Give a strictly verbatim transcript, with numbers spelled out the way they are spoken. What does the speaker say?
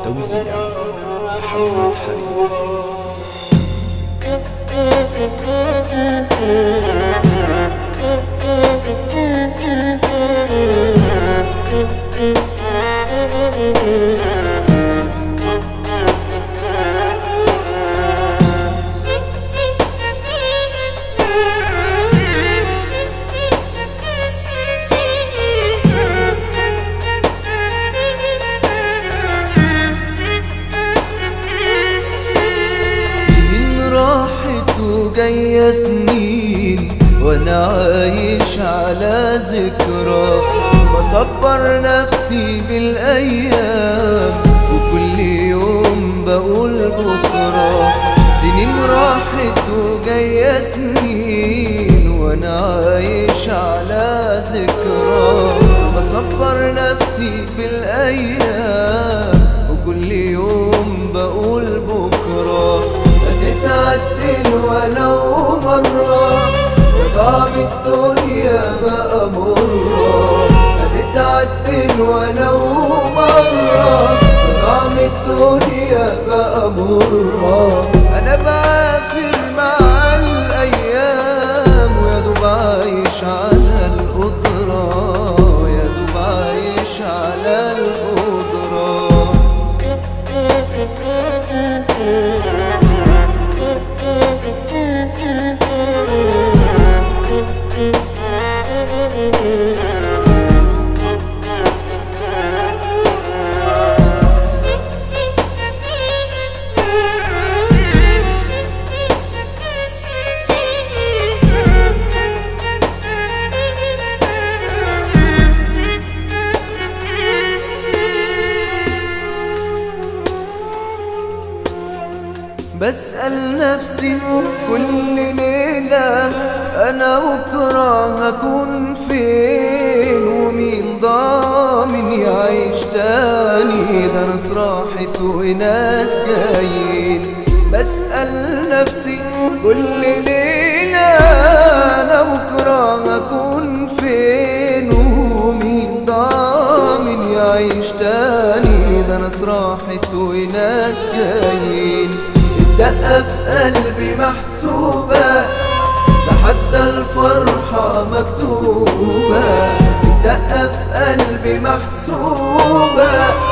توزيع محمد حرير. جاية سنين وانا عايش على ذكرى، بصبر نفسي بالايام وكل يوم بقول بكرة. سنين راحت وجاية سنين وانا عايش على ذكرى، بصبر نفسي بالايام وكل يوم بقول بكرة. هتتعدل ولو مرة طعم الدنيا بقى مرة، هتتعدل ولو مرة طعم الدنيا بقى مرة. أنا بعافر مع الأيام ويا دوب عايش على القدرة، يا دوب عايش على القدرة. بسأل نفسي كل ليلة أنا بكرة هكون فين، ومين ضامن يعيش تاني؟ ده ناس راحت وناس جايين. بسأل نفسي كل ليلة أنا بكرة هكون فين، ومين ضامن يعيش تاني؟ ده ناس راحت وناس جايين. الدقة في قلبي محسوبة، ده حتى الفرحة مكتوبة. الدقة في قلبي محسوبة،